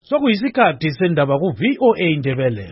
Sokuyisikhathi sendaba ku-VOA Indebele.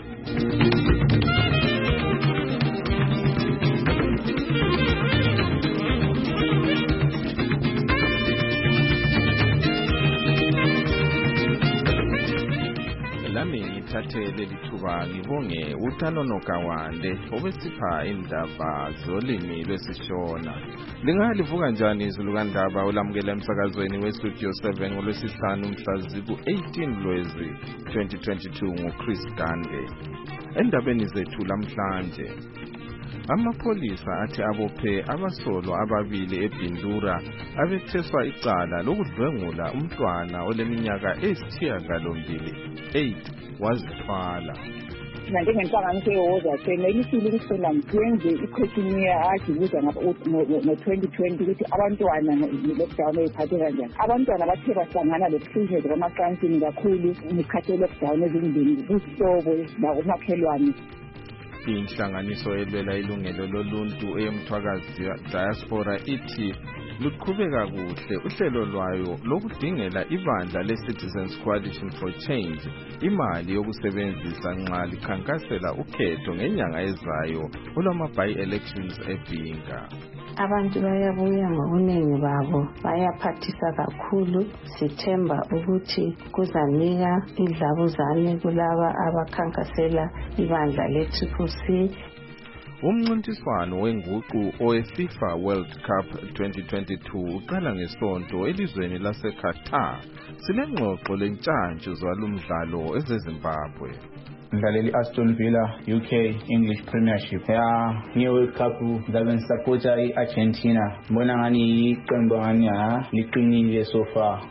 Lami ngithathe leli thuba ngibonge uTanono Kawande obesipha indaba zolimi lwesishona. Lingalivuka kanjani izulu kandaba olamukela emsakazweni weStudio 7 ngolwesihlanu mhla ziku-18 Lwezi 2022 nguChris Gande. Endabeni zethu lamhlanje, amapholisa athi abophe abasolwa ababili eBindura abetheswa icala lokudlwengula umntwana oleminyaka eyisithiyagalombili 8 wazithwala. Njengenhlanganiso yeWoza senelisile ukuthi ngiyenze i-questionnaire ajibuza ngo-2020 ukuthi abantwana lockdown eyiphathe kanjani. Abantwana bathe bahlangana lokuhlukunyezwa kwamacansini kakhulu ngekhathi lockdown ezimbili kuSobo nakumakhelwane. Inhlanganiso elwela ilungelo loluntu eyomthwakazi diaspora ithi luqhubeka kuhle uhlelo lwayo lokudingela ibandla le-Citizens Coalition for Change imali yokusebenzisa nxa likhankasela ukhetho ngenyanga ezayo olwama-by-elections eBhinga. Abantu bayabuya ngobuningi babo, bayaphathisa kakhulu. Sithemba ukuthi kuzanika idlabuzane kulaba abakhankasela ibandla le-CCC. Umncintiswano wenguqu oweFIFA World Cup 2022 uqala ngesonto elizweni laseQatar. Silengxoxo lentshantshu zalumdlalo ezeZimbabwe. Ngidlalela Aston Villa UK English Premiership. Nge-World Cup ngabe ngisapota i-Argentina. Ngibona ngani iqembu ngani liqinile so far.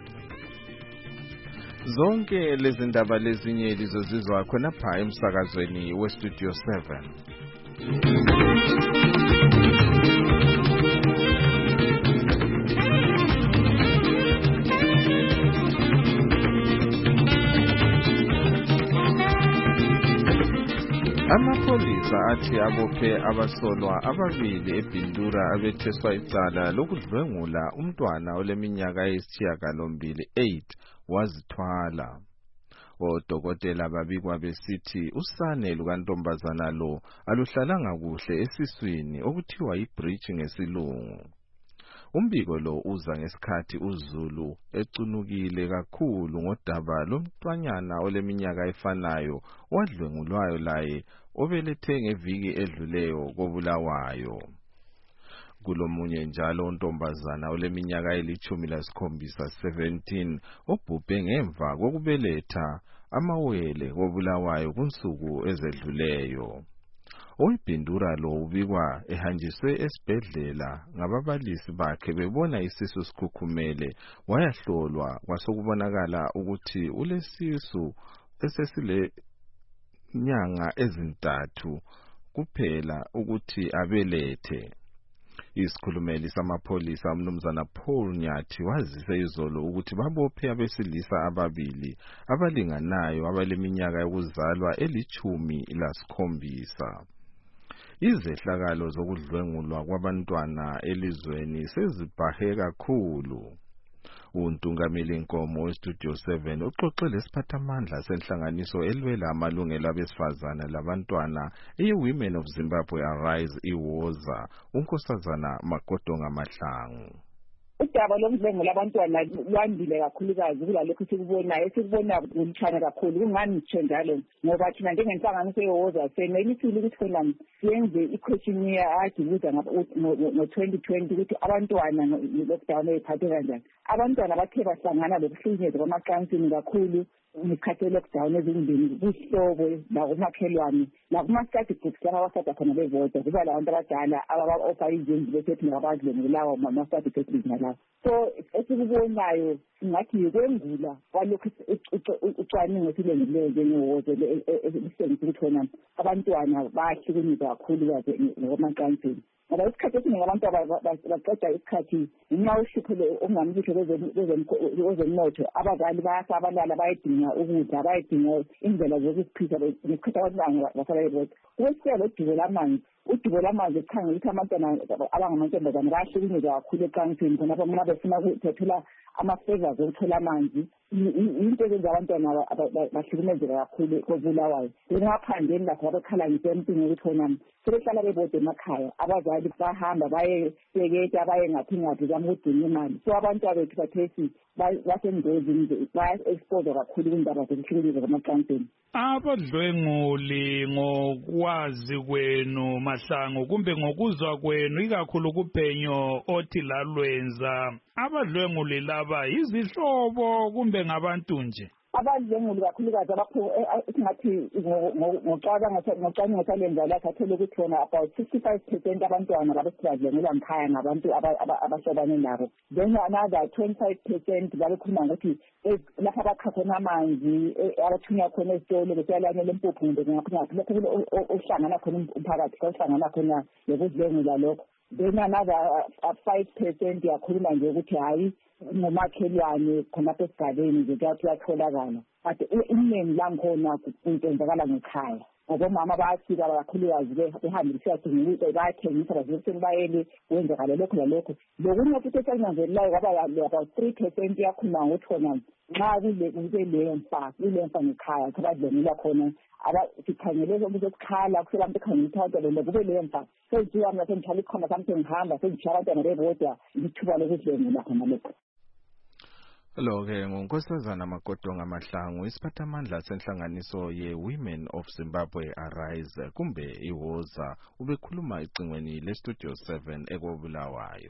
Zonke lezi ndaba lezinye lizozizwa khonapha emsakazweni weStudio 7. Amapholisa athi abophe abasolwa ababili eBindura abetheswa icala lokudlwengula umntwana oleminyaka eyisithiyagalombili 8 wazithwala. Odokotela babikwa besithi usane lukantombazana lo aluhlalanga kuhle esiswini okuthiwa yi-breech ngesilungu. Umbiko lo uza ngesikhathi uZulu ecunukile kakhulu ngodaba lomntwanyana oleminyaka efanayo wadlwengulwayo laye obelethe ngeviki edluleyo koBulawayo. Kulomunye njalo untombazana oleminyaka eli-17 obhubhe ngemva kokubeletha amawele koBulawayo kunsuku ezedluleyo. OweBindura lo ubikwa ehanjiswe esibhedlela ngababalisi bakhe bebona isisu sikhukhumele, wayahlolwa kwasokubonakala ukuthi ulesisu esesile nyanga ezintathu kuphela ukuthi abelethe. Isikhulumeli samapholisa umnumzana Paul Nyathi wazise izolo ukuthi babophe abesilisa ababili abalinganayo abaleminyaka yokuzalwa eli-17. Izehlakalo zokudlwengulwa kwabantwana elizweni sezibhahe kakhulu. Untungameli Nkomo weStudio 7 uxoxele isiphathamandla senhlanganiso elwela amalungelo abesifazana labantwana i-Women of Zimbabwe Arise iWoza, unkosazana Makodonga Mahlangu. Udaba lokudlwengula abantwana lwandile kakhulukazi kulalokho sikubona kulutshana kakhulu. Kungani ngitsho njalo? Ngoba thina njengenhlanganiso yeWoza senelisile ukuthi siyenze i-questionnaire ajibuza ngo-2020 ukuthi abantwana lockdown eyiphathe kanjani. Abantwana bathe bahlangana lokuhlukunyezwa kwamacansini kakhulu ngekhathi lockdown ezimbili kuSobo nakumakhelwane nakumastudy groups lapha abasada khona bevota kuba labantu abadala aba-offer izinto besethi nabadlwengulawo ma-study groups nalapho. So esikubonayo singathi yikwengula kwalokhu ucwaningo silengileyo njengeWoza elisengisa ukuthi khona abantwana bayahlukunyezwa kakhulu ngokwamacansini. Ngoba isikhathi esiningi abantu baqeda isikhathi ngenxa uhlupho okungamlihle kwezomnotho. Abazali bayasabalala bayadinga ukudla, bayadinga indlela zokuziphilisa ngesikhathi abantwana basala bebodwa. Kwesiyalo udubo lamanzi ekhangela ukuthi abantwana abangamantombazane bayahlukunyezwa kakhulu ecansini khonapho nxa befuna ukuthola ama-favors okuthola amanzi into ezenza abantwana bahlukumezeka kakhulu kobulawayo ngaphandeni lakho abakhala ngisempini ukuthi khona sebehlala bebode emakhaya abazali bahamba baye sekete abaye ngaphi zama ukudinga imali so abantwana bethu bathesi basengozini baya-expose kakhulu kwindaba zokuhlukunyezwa kwamacansini. Abadlwenguli ngokwazi kwenu Mahlangu kumbe ngokuzwa kwenu ikakhulu kuphenyo othi lalwenza abadlwenguli laba yizihlobo kumbe ngabantu nje? Abadlwenguli kakhulukazi abakho singathi ngocwaningo salenza la sathole ukuthi khona about 65% abantwana abasibadlwengula ngikhaya ngabantu abahlobane nabo. Then another 25% babekhuluma ngokuthi lapha bakha khona amanzi abathunya khona esitolo besiyalanyela empuphu kumbe ngaphi lokho ohlangana khona umphakathi ohlangana khona lokudlwengula lokho. Then another 5% yakhuluma nje ukuthi hayi ngomakhelwane khonapha esigabeni nje kuyatholakala but iningi langikhona kuyenzakala ngekhaya ngoba omama bayafika kakhulukazi behambe besiyadinga ukuthi bayathengisa bazoseni bayele kwenzakala lokho nalokho lokunye futhi esanyanzelelayo kwaba about 3% yakhuluma ngokuthi khona nxa kule mfa ngekhaya abadlwengula khona sikhangele ukuthi ukukhala kusebantu ekhangela ukuthi kube leyo mfa senziwa mina sengihlala ikhona sami sengihamba sengishiya abantwana bebodwa ithuba lokudlwengula khona lokho. Lo-ke nguNkosazana Magodonga Mahlangu isiphathamandla senhlanganiso ye-Women of Zimbabwe Arise kumbe iwoza ubekhuluma icingweni le-Studio 7 ekobulawayo.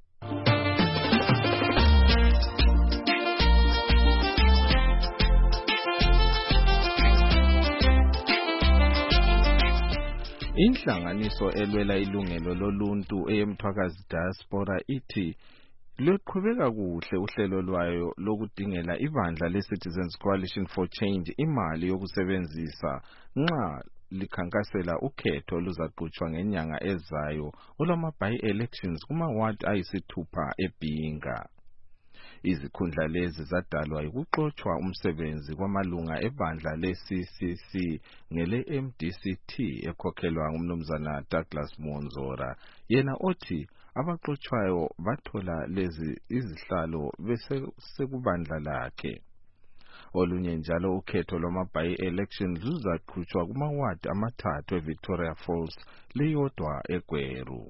Inhlanganiso elwela ilungelo loluntu eyemthwakazi diaspora ithi luqhubeka kuhle uhlelo lwayo lokudingela ibandla le-Citizens Coalition for Change imali yokusebenzisa nxa likhankasela ukhetho luzaqhutshwa ngenyanga ezayo olwama-by-elections kuma-ward ayisithupha eBhinga. Izikhundla lezi zadalwa ukuxoxwa umsebenzi kwamalunga ebandla le-CCC ngele-MDCT ekhokhelwa ngumnumzana Douglas Monzora yena othi abaxoxwayo bathola lezi izihlalo besekubandla lakhe. Olunye njalo ukhetho lwama-by-elections luzaqhutshwa kuma-ward amathathu eVictoria Falls leyodwa eGweru.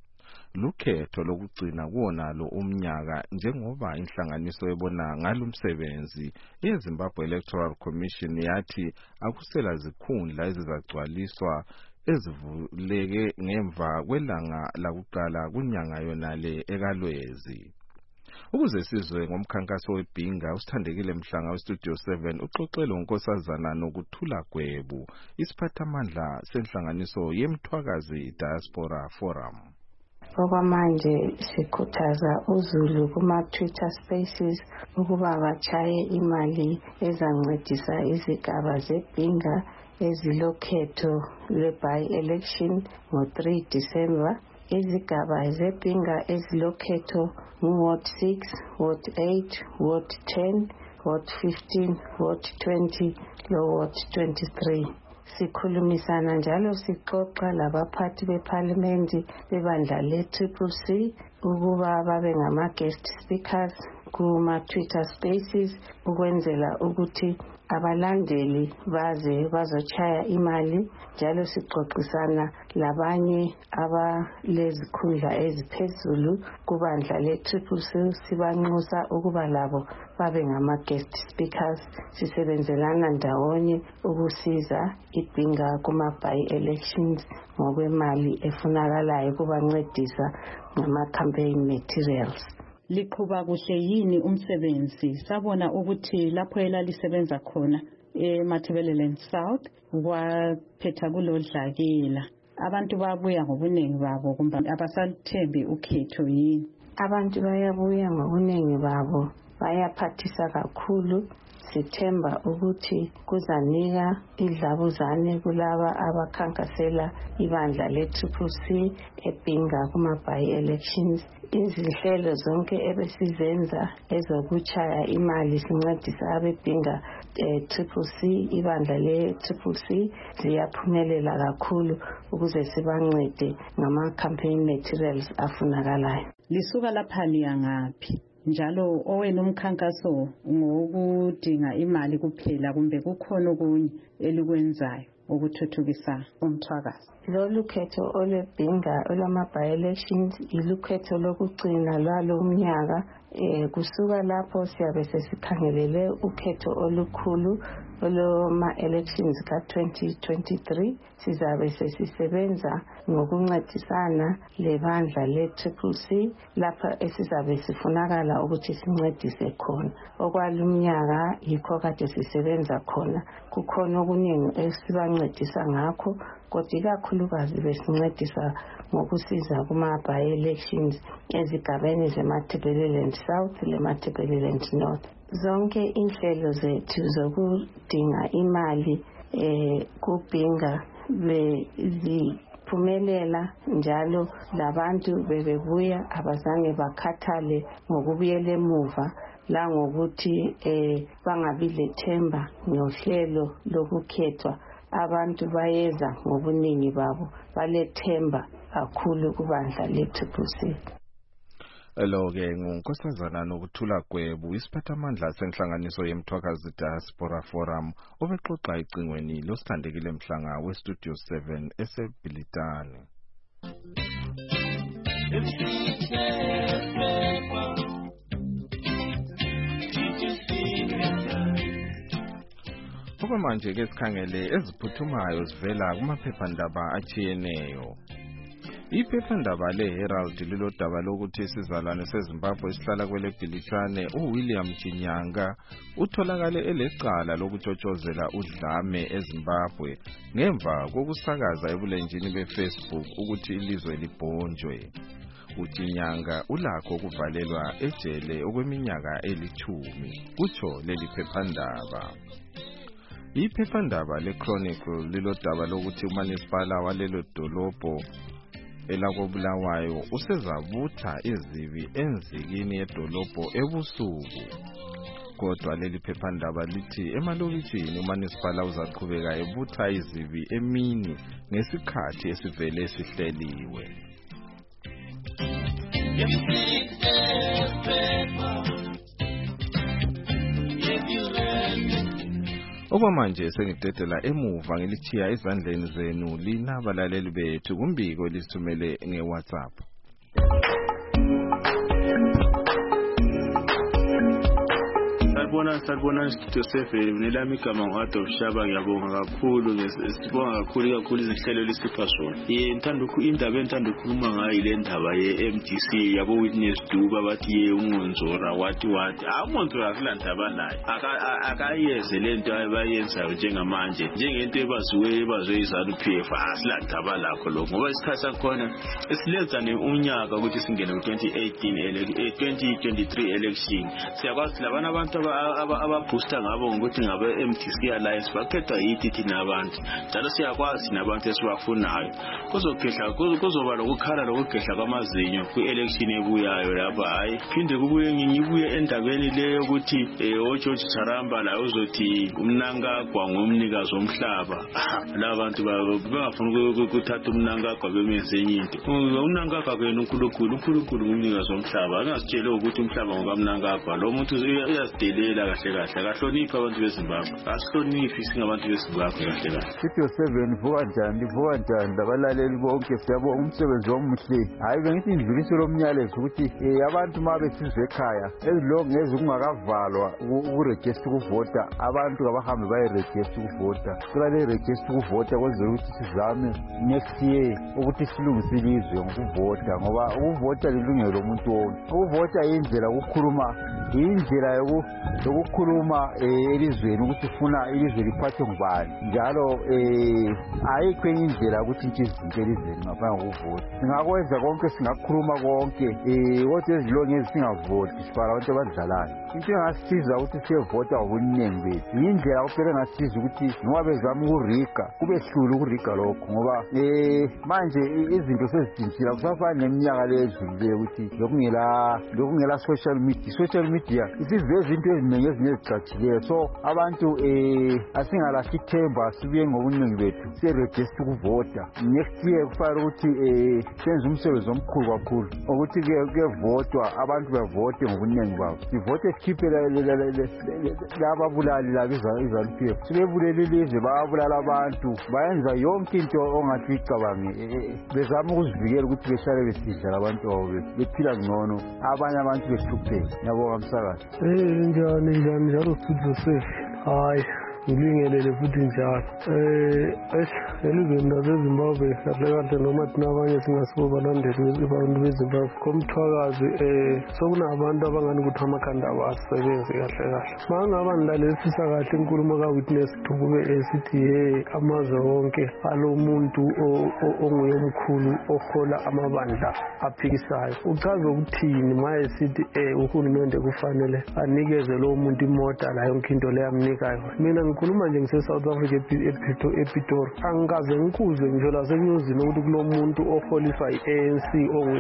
Lukhetho lokugcina kuwonalo umnyaka njengoba inhlanganiso ebona ngalumsebenzi yeZimbabwe Electoral Commission yathi akusela zikhundla ezizagcwaliswa ezivuleke ngemva kwelanga lakuqala kunyanga yonale ekalwezi. Ukuze sizwe ngomkhankaso weBhinga usithandekile Mhlanga weStudio 7 uxoxele uNkosazana nokuthula Gwebu isiphathamandla senhlanganiso yemthwakazi Diaspora Forum. Okwamanje sikhuthaza uZulu kuma-Twitter Spaces ukuba batshaye imali ezancedisa izigaba zeBhinga ezilokhetho lwe-by-election ngo-3 December. Izigaba zeBhinga ezilokhetho ngu-Ward 6, Ward 8, Ward 10, Ward 15, Ward 20 lo-Ward 23. Sikhulumisana njalo sixoxa labaphathi beParliament bebandla le-CCC ukuba babe ngama-guest speakers kuma-Twitter Spaces ukwenzela ukuthi abalandeli baze bazochaya imali njalo sixoxisana labanye abalezikhundla eziphezulu kubandla le-CCC sibanxusa ukuba labo babe ngama-guest speakers sisebenzelana ndawonye ukusiza iBhinga kuma-by-elections ngokwemali efunakalayo kubancedisa ngama-campaign materials. Liqhuba kuhle yini umsebenzi? Sabona ukuthi lapho elalisebenza khona eMatabeleland South kwaphetha kulodlakela. Abantu babuya ngobunengi babo kumbe abasathembi ukhetho yini? Abantu bayabuya ngobunengi babo, bayaphathisa kakhulu. Sithemba ukuthi kuzanika idlabuzane kulaba abakhankasela ibandla le-CCC eBhinga kuma-by-elections. Izinhlelo zonke ebesizenza ezokuchaya imali sincedisa abeBhinga CCC ibandla le-CCC ziyaphumelela kakhulu ukuze sibancede ngama-campaign materials afunakalayo. Lisuka lapha liya ngaphi? njalo owena umkhankaso ngokudinga imali kuphela kumbe kukhona okunye elikwenzayo ukuthuthukisa umthwakazi? Lolu khetho olwebhinga olwama-by-elections ilukhetho lokugcina lwalo umnyaka. Kusuka lapho siyabe sesikhangelele ukhetho olukhulu olwama-elections ka-2023. Sizabe sesisebenza ngokuncedisana lebandla le-CCC lapha esizabe sifunakala ukuthi sincedise khona. Okwalumnyaka yikho kade sisebenza khona. Kukhona okuningi esibancedisa ngakho, kodwa ikakhulukazi besincedisa ngokusiza kuma-by-elections ezigabeni zeMatabeleland South leMatabeleland North. Zonke inhlelo zethu zokudinga imali kubhinga beziphumelela, njalo labantu bebebuya abazange bakhathale ngokubuyela emuva la ngokuthi bangabi lethemba ngohlelo lokukhethwa. Abantu bayeza ngobuningi babo balethemba kakhulu kubandla le-CCC. Lo-ke ngunkosazana Nokuthula Gwebu, isiphathamandla senhlanganiso yemthwakazi Diaspora Forum, obexoxa icingweni losithandekile mhlanga weStudio 7 eseBhilitane. Okwamanje ke sikhangele eziphuthumayo zivela kumaphephandaba atshiyeneyo. Iphephandaba le-Herald lilodaba lokuthi isizalwane seZimbabwe esihlala kweleBhilitane uWilliam Chinyanga utholakale elecala lokutshotshozela udlame eZimbabwe ngemva kokusakaza ebulenjini beFacebook ukuthi ilizwe libhonjwe. uChinyanga ulakho kuvalelwa ejele okweminyaka eli-10 kutsho leli phephandaba. Iphephandaba le-Chronicle lilodaba lokuthi uManisipala walelo dolobho elakobulawayo usezavutha izibi enzikini yedolobho ebusuku. Kodwa leli phephandaba lithi emalokitshini uManisipala uzaqhubeka evutha izibi emini ngesikhathi esivele sihleliwe. Okwamanje sengidedela emuva ngilithiya ezandleni zenu lina balaleli bethu kumbiko lisithumele ngeWhatsApp. Salbona Studio 7 nelami igama ngo-Adolf Shaba. Ngiyabonga kakhulu, sibonga kakhulu izinhlelo lisipha zona. Indaba enthanda ukukhuluma ngayo ile ndaba ye-MDC yabo Witness Duba bathi uNgonzora wathi uNgonzora akulandaba naye akayeze lento abayenzayo njengamanje njengento ebazwe iZANU-PF asilandaba lakho lokho ngoba isikhathi sakhona esilenza unyaka ukuthi singene ku-2023 election. Siyakwazi labana abantu ababooster ngabo ngokuthi ngabe MDC Alliance bakhethwa yithi thina abantu, njalo siyakwazi nabantu esibafunayo. Kuzoba lokukhala lokugehla kwamazinyo kwi-election ebuyayo lapha. Hayi phinde ngibuye endabeni leyo ukuthi oGeorge Charamba la uzothi uMnangagwa ngomnikazi womhlaba. Labantu bangafuna ukuthatha uMnangagwa bemenze enye into. uMnangagwa kwena uNkulunkulu ngumnikazi womhlaba. Angasitshele ukuthi umhlaba ngokaMnangagwa. Lo muntu uyazidelela kahle akahlonipha abantu beZimbabwe. Asihloniphi singabantu beZimbabwe kahle. Studio 7 vuka njani abalaleli bonke, siyabonga umsebenzi omuhle. Hayi bengithi indluliso lomnyalezo ukuthi abantu mabesizwe ekhaya ezilongezi kungakavalwa ukuregister ukuvota, abantu abahambe bayeregister ukuvota. Kulale register ukuvota kwenzela ukuthi sizame next year ukuthi silungise ilizwe ngokuvota, ngoba ukuvota lilungelo lomuntu wonke. Ukuvota indlela yokukhuluma elizweni ukuthi ufuna ilizwe liphathwe ngubani, njalo ayikho enye indlela ukuthi izinto elizweni ngaphandle kokuvota. Singakwenza konke, singakhuluma konke, kodwa ezilongezi singavoti sibala abantu abadlalayo. Into engasisiza ukuthi siyevota ngobuningi bethu yindlela kuphela engasiza ukuthi noma bezama ukuriga kube hlula ukuriga lokho, ngoba manje izinto sezidintsila kusafana neminyaka le edlulileyo ukuthi lokungela social media media isiveza into eziningi ezicacileyo. So abantu asingalahli ithemba sibuye ngobuningi bethu siregister ukuvota. Next year kufanele ukuthi senze umsebenzi omkhulu kakhulu ukuthi kuyevotwa abantu bevote ngobuningi babo. Sivote sikhiphe laba bulali laba iZANU-PF. Sebebulele ilizwe bayabulala abantu bayenza yonke into ongathi icabange bezama ukuzivikela ukuthi behlale besidla abantu babo bephila ngcono abanye abantu behlupheka. Yabonga msakazi. Njani njalo studio safe. Hayi ngilungelele futhi njalo. Elizweni laseZimbabwe kahle noma thina abanye singasibo balandeli abantu beZimbabwe komthwakazi sokunabantu abangani ukuthi amakhanda abasebenzi kahle. Mangaba ngilalesisa kahle inkulumo kaWitness Thukube esithi amazwe wonke alo muntu onguye omkhulu ohola amabandla aphikisayo. Uchaza ukuthini maye sithi uhulumende kufanele anikeze lo muntu imota la yonke into leyamnikayo. Mina ngikhuluma nje ngise-South Africa ePitori. Angikaze ngikuze ngisho lasenyuzini ukuthi kunomuntu oholiswa i-ANC onguye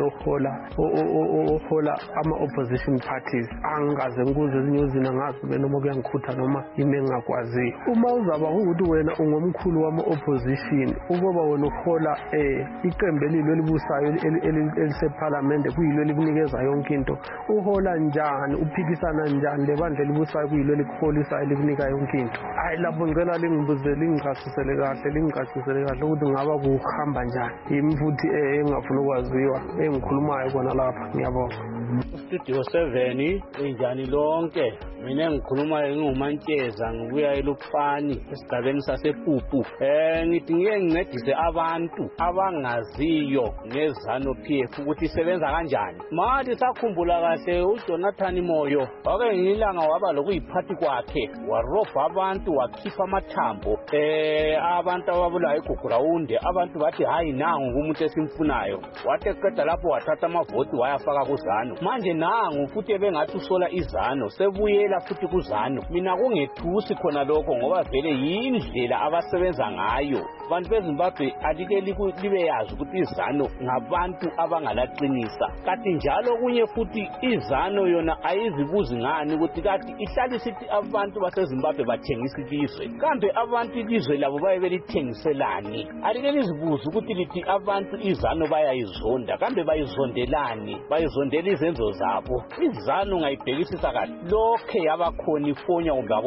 ohola ama-opposition parties. Angikaze ngikuze enyuzini angazi ube noma kuyangikhutha noma yimi engingakwaziyo. Uma uzaba ukuthi wena ungomkhulu wama-opposition ukuba wena uhola iqembu elibusayo eliseparlamente kuyilo elikunikeza yonke into, uhola njani uphikisana njani lebandla elibusayo kuyilo elikuholisayo elikunika yonke into? Hayi lapho ngicela lingichasisele kahle ukuthi ngaba kuhamba njani. Yimi futhi engafuna ukwaziwa engikhulumayo kona lapha. Ngiyabonga. Studio 7 injani lonke. Mina ngikhulumayo ngingumantsheza ngibuya eLupfani esigabeni sasePupu. Ngithi ngeke ngincedise abantu abangaziyo ngeZANU-PF ukuthi isebenza kanjani. Manje sakhumbula kahle uJonathan Moyo wake ngilanga waba lokuyiphathi kwakhe warobha abantu wakhipha amathambo abantu ababulayo eGugurawunde. Abantu bathi hayi nangu umuntu esimfunayo. Wathi eqeda lapho wathatha amavoti wayafaka kuZANU. Manje nangu futhi bengathi usola iZANU sebuyela futhi kuZANU. Mina kungethusi khona lokho ngoba vele yindlela abasebenza ngayo. Abantu beZimbabwe alike libe yazi ukuthi iZANU ngabantu abangalaqinisa. Kanti njalo kunye futhi iZANU yona ayizibuzi ngani ukuthi kanti ihlali sithi abantu baseZimbabwe bathengisa ilizwe. Kambe abantu ilizwe labo baye belithengiselani? Alike lizibuza ukuthi lithi abantu iZANU bayayizonda. Kambe bayizondelani? Bayizondela izenzo zabo. iZANU ngayibhekisisa kahle lokhe yabakhona ifonya ngabo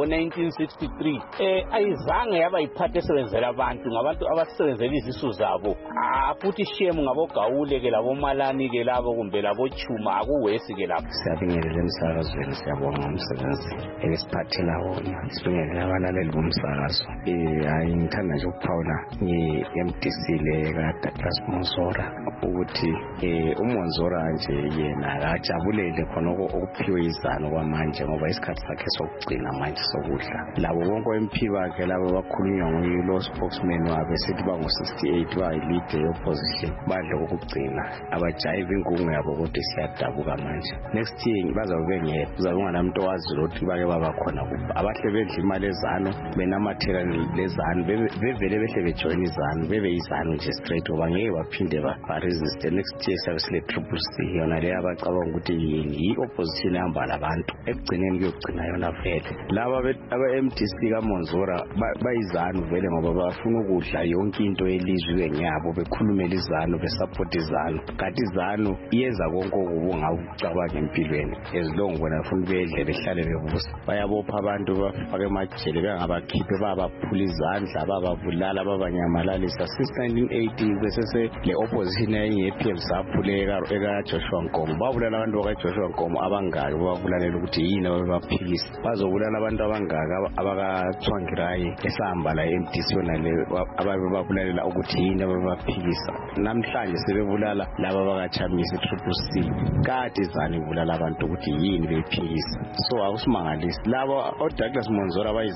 1963 ayizange yaba iphathe esebenzela abantu ngabantu abasebenzela izisu zabo. Futhi shame ngabo Gawule ke labo Malani ke labo kumbe labo Chuma akuwesi ke lapho. Siyabingelela emsakazweni, siyabonga umsebenzi esiphathela wona. Sibingelela abalaleli bomsakazo. Hayi ngithanda nje ukuphawula nge-MDC le kaDouglas Monzora ukuthi uMonzora nje yena akajabulele khona okuphiwe iZANU kwamanje ngoba isikhathi sakhe sokugcina manje sokudla. Labo bonke MP bakhe labo bakhulunywa nguyilo spokesman wabe sithi bangu68 bayilide opposition badla ukugcina abajayiva ingungu yabo kodwa siyadabuka manje. Next year bazabe ngeke uzabe unganamuntu owazi ukuthi bake baba khona kuphi. Abahle bedla imali eZANU benamathela leZANU bevele behle bejoin iZANU bebe iZANU nje straight ngoba ngeke baphinde ba resist. Next year service triple C yona le abacabanga ukuthi yini opposition ehamba labantu ekugcineni kuyogcina yona vele. Laba aba-MDC kaMonzora bayiZANU vele ngoba bafuna ukudla yonke into elizwe ngiyabo bekhulumela iZANU besupport iZANU. Kanti iZANU iyenza konke okubucabanga empilweni ezilongo bona ufuna bedle behlale bebusa. Bayabopha abantu bafake emajele bengabakhiphe babaphula izandla babavulala babanyamalisa. Since 1980 bese le opposition yePF saphuleka eka-Joshua Nkomo. Babulala abantu baka-Joshua Nkomo abangaki babulalela ukuthi yini abaphikisa. Bazobulala abantu abangaki abaka-Tsvangirai esahamba la MDC yona le ababulalela ukuthi yini abaphikisa. Namhlanje sebebulala laba abaka-Chamisa Triple C. Kade iZANU ibulala abantu ukuthi yini bephikisa. So akusimangalisi laba oDouglas Monzora bayiZANU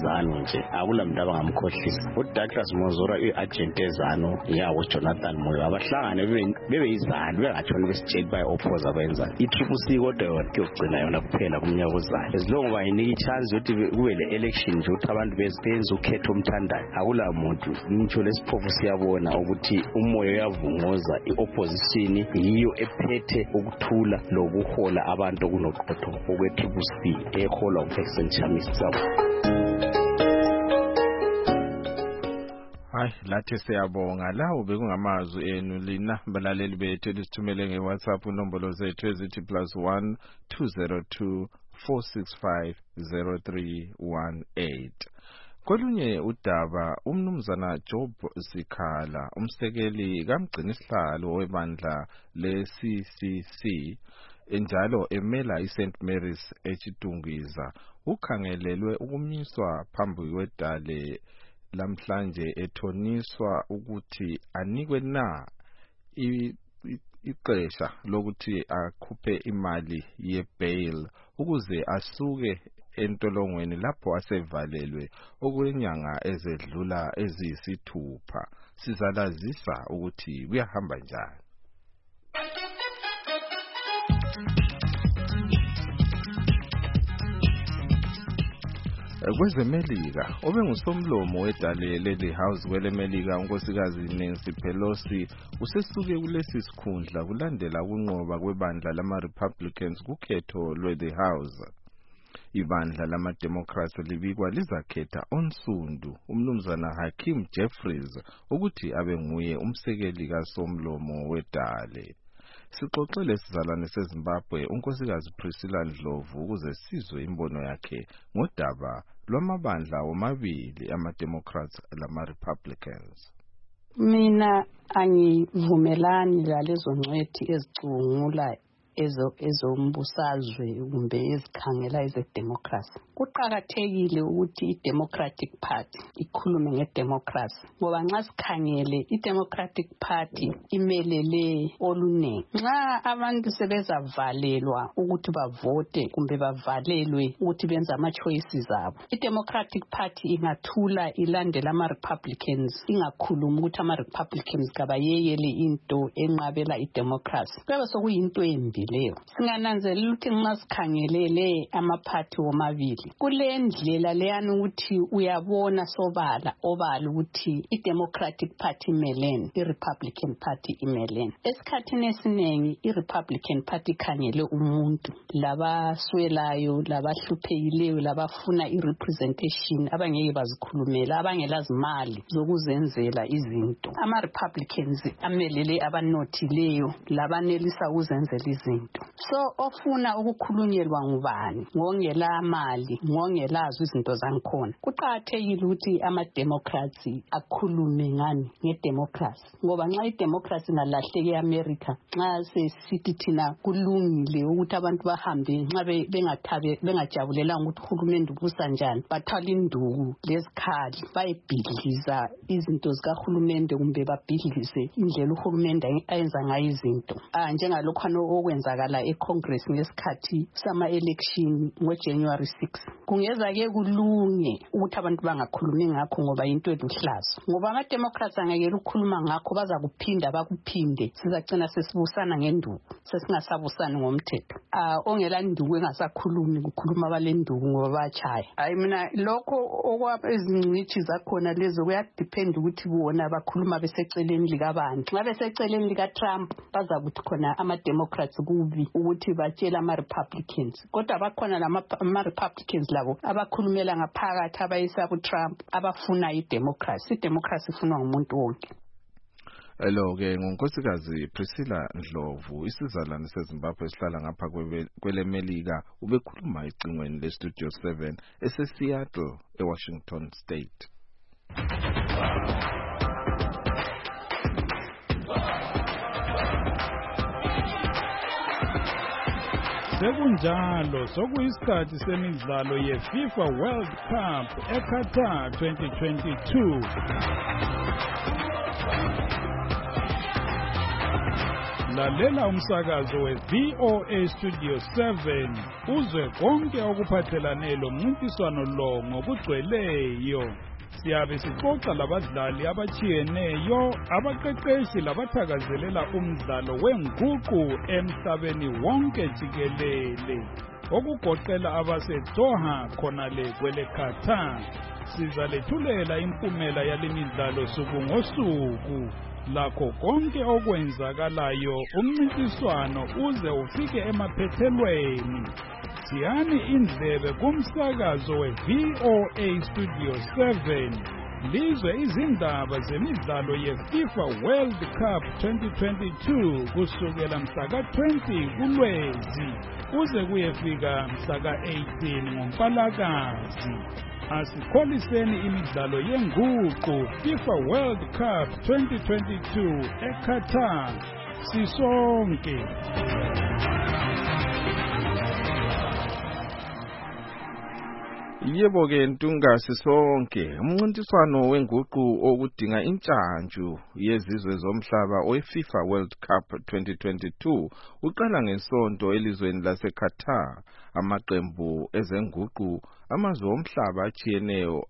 ZANU nje akula muntu abangamkhohlisa uDouglas Mozora iagent eZANU yawo Jonathan Moyo abahlangane bebe izanu bengatshoni besitshela bayi oppose abenza iTCC kodwa kuyogcina yona kuphela kumnyaka ozayo esilongo bayinika ichance ukuthi kube le election nje ukuthi abantu bezipenza ukhetho umthandayo akula muntu ngitsho lesiphofu siyabona ukuthi umoyo uyavungoza iopposition yiyo ephethe ukuthula lokuhola abantu okunoqotho okweTCC ehola uPerson Chamisa sabo. Hayi lathi siyabonga lawo bekungamazwi enu lina balaleli bethu lisithumele ngeWhatsApp inombolo zethu ezithi +1 202 465 0318. Kolunye udaba umnumzana Job Sikhala umsekeli kamgcini isihlalo webandla leCCC enjalo emela iSt Mary's eChitungwiza ukhangelelwe ukumiswa phambi kwedale lamhlanje ethoniswa ukuthi anikwe na ixesha lokuthi akhuphe imali yebail ukuze asuke entolongweni lapho asevalelwe okwenyanga ezedlula eziyisithupha. Sizalazisa ukuthi kuyahamba njani. Kwezemelika obengusomlomo wedale leli house kwelemelika unkosikazi Nancy Pelosi usesuke kulesi sikhundla kulandela ukunqoba kwebandla lama-Republicans kukhetho lwe-the house. Ibandla lama-Democrats libikwa lizakhetha onsundu umnumzana Hakeem Jeffries ukuthi abe nguye umsekeli kasomlomo wedale. Sixoxele sizalwane seZimbabwe unkosikazi Priscilla Ndlovu ukuze sizwe imbono yakhe ngodaba lwamabandla womabili ama-Democrats lama-Republicans. Mina angivumelani lalezo ngcwethi ezicungula ezombusazwe kumbe ezikhangela ezedemocracy. Kuqakathekile ukuthi iDemocratic Party ikhulume ngedemocracy ngoba nxa sikhangele iDemocratic Party imelele olunengi. Nxa abantu sebezavalelwa ukuthi bavote kumbe bavalelwe ukuthi benze ama-choices abo, iDemocratic Party ingathula ilandela ama-Republicans ingakhuluma ukuthi ama-Republicans kabayekele into enqabela idemocracy. Kube sokuyinto embi leyo. Singananzelela ukuthi nxa sikhangelele amaphathi womabili kule ndlela leyana ukuthi uyabona sobala obala ukuthi iDemocratic Party imelene iRepublican Party imelene. Esikhathini esiningi iRepublican Party khangele umuntu labaswelayo labahluphekile labafuna irepresentation abangeke bazikhulumela abangelazimali zokuzenzela izinto. Ama-Republicans amelele abanothileyo labanelisa ukuzenzela izinto. So ofuna ukukhulunyelwa ngubani ngongela mali ngongelazo izinto zangikhona. Kuqakathekile ukuthi ama-Democrats akhulume ngani ngedemocracy ngoba nxa idemocracy ngalahleke eAmerica nxa sesithi thina kulungile ukuthi abantu bahambe nxa bengajabulelanga ukuthi uhulumende ubusa njani bathwala induku lezikhali bayibhidliza izinto zikahulumende kumbe babhidlise indlela uhulumende ayenza ngayo izinto njengalokho okwenzakala eCongress ngesikhathi sama-election ngoJanuary 6. Kungeza ke kulunge ukuthi abantu bangakhulumi ngakho ngoba into eluhlazo ngoba ama-Democrats angekela ukukhuluma ngakho bazakuphinda bakuphinde sizacina sesibusana ngenduku sesingasabusani ngomthetho. Ongela nduku engasakhulumi kukhuluma abalenduku ngoba bachaya. Hayi mina lokho okwabezingcithi zakhona lezo kuyadepend ukuthi bona bakhuluma beseceleni likabani. Nxa beseceleni likaTrump bazakuthi khona ama-Democrats kubi ukuthi batshela ama-Republicans kodwa bakhona ama-Republicans labo abakhulumela ngaphakathi abayisa kuTrump abafuna idemocracy. Idemocracy ifunwa ngumuntu wonke. Hello ke ngonkosikazi Priscilla Ndlovu isizalwane seZimbabwe esihlala ngapha kwelemelika ubekhuluma icingweni leStudio 7 eseSeattle eWashington State. Sekunjalo sokuyisikhathi semidlalo yeFIFA World Cup eQatar 2022. lalela umsakazo we-VOA Studio 7 uzwe konke okuphathelane lomncintiswano lo ngokugcweleyo. Siyabe sixoxa labadlali abachiyeneyo, abaqeqeshi labathakazelela umdlalo wenguqu emhlabeni wonke jikelele, okugoqela abaseDoha khonale kwele Qatar. Sizalethulela impumela yalemidlalo suku ngosuku, lakho konke okwenzakalayo umncintiswano uze ufike emaphethelweni. Siyani indlebe kumsakazo we-VOA Studio 7 lizwe izindaba zemidlalo yeFIFA World Cup 2022 kusukela mhla ka-20 kuLwezi kuze kuyefika mhla ka-18 ngoMpalakazi. Asikholiseni imidlalo yenguqu FIFA World Cup 2022 eQatar sisonke. Yebo ke ntungasi sonke umncintiswano wenguqu okudinga intshantshu yezizwe zomhlaba oweFIFA World Cup 2022 uqala ngesonto elizweni laseQatar. Amaqembu ezenguqu amazwe omhlaba achiyeneyo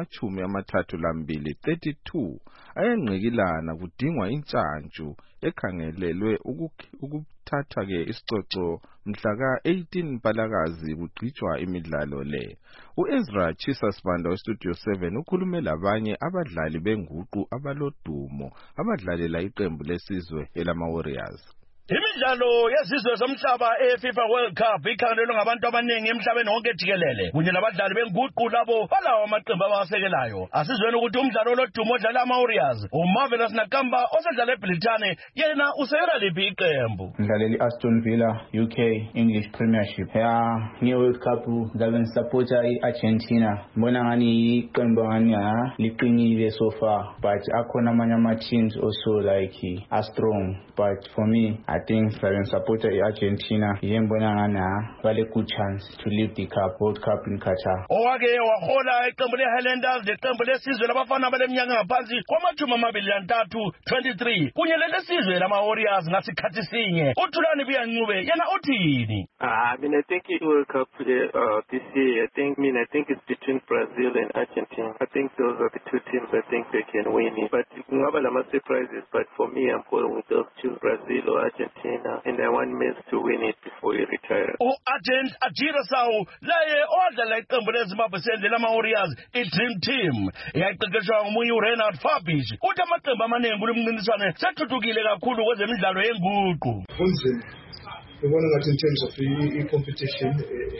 angama-32 ayengqikilana kudingwa intshantshu ekhangelelwe ukuthatha ke isicoco mhla ka-18 Mpalakazi kugqitshwa imidlalo le. U-Ezra Chisasbanda weStudio 7 ukhulume labanye abadlali benguqu abalodumo abadlalela iqembu lesizwe elama-Warriors. Imidlalo yezizwe zomhlaba eFIFA World Cup ikhangelelwe ngabantu abaningi emhlabeni wonke jikelele kunye nabadlali benguqu labo balawo amaqembu abawasekelayo. Asizweni ukuthi umdlalo lodumo odlala ama-Warriors uMarvelous Nakamba osedlala eBrithani yena usekela liphi iqembu? Ngidlalela i-Aston Villa UK English Premiership. Nge-World Cup ngabe ngisupporta i-Argentina. Mbona ngani iqembu ngani liqinile so far, but akhona amanye ama-teams also like are strong, but for me I think I support Argentina. Yembona ngana vale good chance to lift the World Cup in Qatar. Owake wahola iqembu leHighlanders leqembu lesizwe labafana baleminyaka ngaphansi kwama-23 23 kunye lesizwe lama-Warriors ngasikhathi sinye. uThulani Biyancube yena uthini? I think it World Cup this year. I think it's between Brazil and Argentina. I think those are the two teams I think they can win it. But kungaba lama surprises, but for me I'm going with those two, Brazil or Argentina, and I want Messi to win it before he retires. Ajira Sawu laye odlala iqembu leZimbabwe sendlela ama-Warriors i-Dream Team yayiqeqeshwa ngomunye uReinhard Fabish. Uthi amaqembu amaningi kule mncintiswane sethuthukile kakhulu kwezemidlalo yenguqu. Kunzima ubona ngathi in terms of i-competition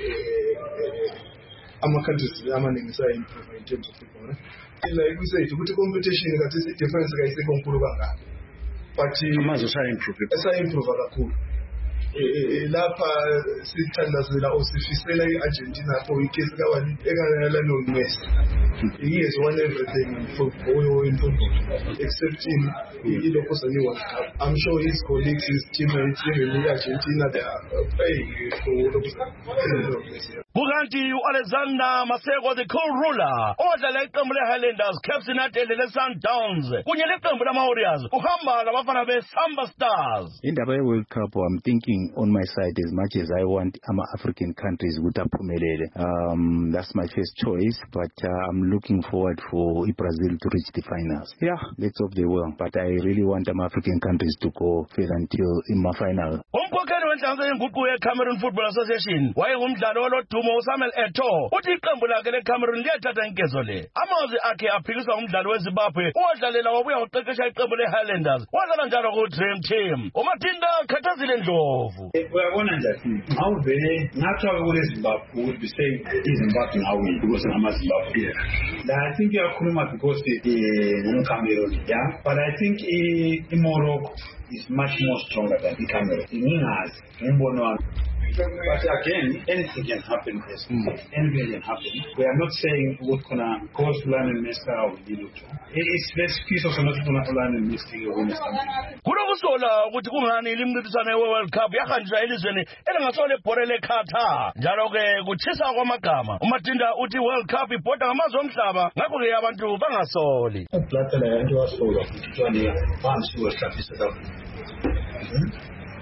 ama-countries amaningi sa-improve in terms of football. Like we said ukuthi competition ngathi i-difference kayisekho nkulu kangaka, but amazwe sa-improve kakhulu. Lapha sithandazela osifisela i-Argentina for icase kawani ekanalano Messi. He has won everything in football except in ilokho sani-World Cup. I'm sure his colleagues, his teammates in Argentina, they are paying for all of that. Kukanti u-Alexander Maseko the co-ruler odlala iqembu leHighlanders, Cape United leSundowns kunye leqembu lama-Warriors uhamba labafana beSamba Stars. Indaba ye-World Cup, I'm thinking on my side as much as I want ama-African countries ukuthi aphumelele. That's my first choice, but I'm looking forward for Brazil to reach the finals. Yeah, let's hope they will, but I really want African countries to go further until in my final. Umkhokheli wenhlanganiso yenguqu ye-Cameroon Football Association wayengumdlali olodumo uSamuel Eto'o uthi iqembu lakhe leCameroon liyathatha inkezo le. Amazwi akhe aphikiswa ngumdlali weZimbabwe owadlalela wabuya waqeqesha iqembu leHighlanders wadlala njalo ku-Dream Team. uMatinda Khathazile Ndlovu. Uyabona njani ngawuvele ngathiwa kule Zimbabwe ukuthi say iZimbabwe ngawini because ngamaZimbabwe. I think uyakhuluma because ngumCameroon, yeah, but I think Morocco is much more stronger than Cameroon. Ngingazi ngumbono wami. But again, anything can happen. Anything can happen. We are not saying what's gonna cause Fulani and Mesca or Diluto. It's less piece of not Fulani and Mesca or Winston. Kunokusola ukuthi kungani limncintiswano we-World Cup yahanjiswa elizweni elingasole ibhola leQatar. Njalo ke kuthisa kwamagama. uMatinda uthi World Cup ibhoda ngamazwe omhlaba ngakho ke abantu bangasoli. Uplathela into wasola ukuthi tshwane phansi wehlafisa kakhulu.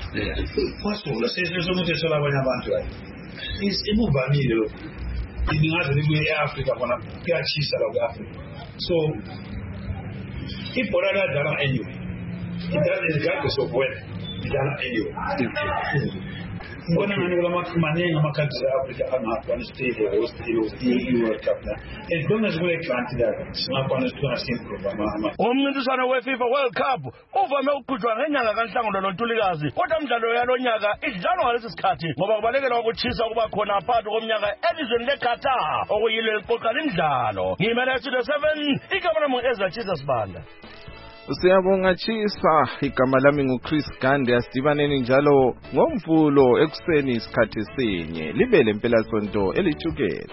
kwasula sesomuntu esola abanye abantu ikuvamile lokho ningaze libuye e-Afrika khona kuyatshisa la kwe-Afrika so ibhola ladlala anyway regardless of weather lidlala anyway ngibona ngani maningi ama-countries e-Afrika angakwana i-World Cup la as long as kule-grant labo singakwana sithola simprove umncintiswano we-FIFA World Cup uvame ukuqhutshwa ngenyanga kaNhlangula noNtulikazi kodwa umdlalo yalo nyaka idlalwa ngalesi sikhathi ngoba kubalekelwa ukutshisa ukuba khona phakathi komnyaka elizweni leQatar okuyilo eliqoqa imidlalo ngimele Studio 7 igama lami Ezra Chisa Sibanda. Siyabonga Chisa, igama lami nguChris Gande. Asidibaneni njalo ngoMvulo ekuseni isikhathi sinye libe lempela sonto elithukela.